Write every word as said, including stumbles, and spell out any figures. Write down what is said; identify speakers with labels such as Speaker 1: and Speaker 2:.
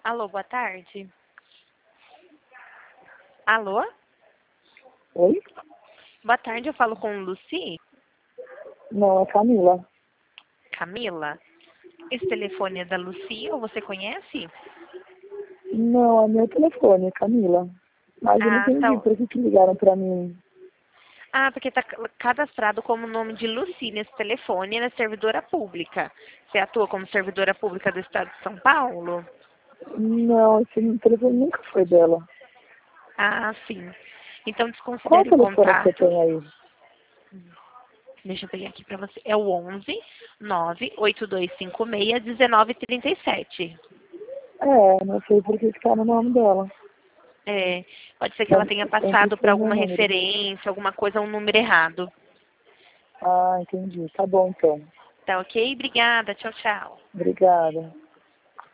Speaker 1: Alô, boa tarde. Alô?
Speaker 2: Oi?
Speaker 1: Boa tarde, eu falo com Lucy?
Speaker 2: Não, é Camila.
Speaker 1: Camila? Esse telefone é da Lucy ou você conhece?
Speaker 2: Não, é meu telefone, é Camila. Mas eu não
Speaker 1: Ah,
Speaker 2: entendi
Speaker 1: tá.
Speaker 2: por que que ligaram pra mim.
Speaker 1: Ah, porque está cadastrado como nome de Lucy nesse telefone na servidora pública. Você atua como servidora pública do Estado de São Paulo?
Speaker 2: Não, esse telefone nunca foi dela.
Speaker 1: Ah, sim. Então
Speaker 2: Qual o
Speaker 1: desconsidere o
Speaker 2: telefone que você
Speaker 1: contato.
Speaker 2: tem aí?
Speaker 1: Deixa eu pegar aqui para você. É o onze, nove oito dois cinco seis, um nove três sete.
Speaker 2: É, não sei por que que tá no nome dela.
Speaker 1: É, pode ser que ela
Speaker 2: Sempre,
Speaker 1: tenha
Speaker 2: sempre
Speaker 1: passado para
Speaker 2: foi meu
Speaker 1: alguma
Speaker 2: número.
Speaker 1: referência, alguma coisa, um número errado.
Speaker 2: Ah, entendi. Tá bom, então.
Speaker 1: Tá ok? Obrigada. Tchau, tchau.
Speaker 2: Obrigada.